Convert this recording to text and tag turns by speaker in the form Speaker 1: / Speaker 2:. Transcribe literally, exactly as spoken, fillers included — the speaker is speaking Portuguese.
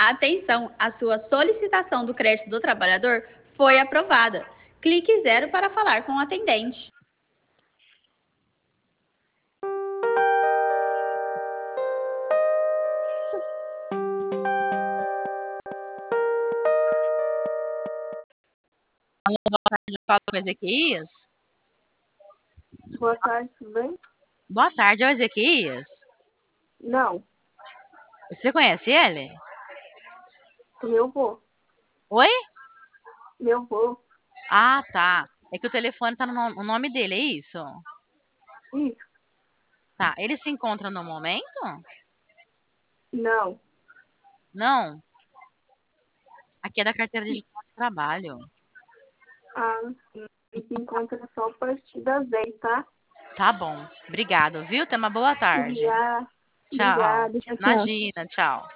Speaker 1: Atenção, a sua solicitação do crédito do trabalhador foi aprovada. Clique zero para falar com o atendente.
Speaker 2: Alô, boa tarde, eu falo com o Ezequias.
Speaker 3: Boa tarde, tudo bem?
Speaker 2: Boa tarde, é o Ezequias?
Speaker 3: Não,
Speaker 2: Você conhece ele?
Speaker 3: meu vô.
Speaker 2: Oi?
Speaker 3: Meu vô.
Speaker 2: Ah, tá. É que o telefone tá no no- no nome dele, é isso?
Speaker 3: Isso,
Speaker 2: Tá. Ele se encontra no momento?
Speaker 3: não.
Speaker 2: Não. Aqui é da carteira digital de trabalho.
Speaker 3: Ah, ele se encontra só a partir das dez, tá?
Speaker 2: Tá bom. Obrigado, viu? Tenha uma boa tarde.
Speaker 3: Obrigada.
Speaker 2: Tchau.
Speaker 3: Obrigada. Tchau, tchau.
Speaker 2: Imagina, tchau.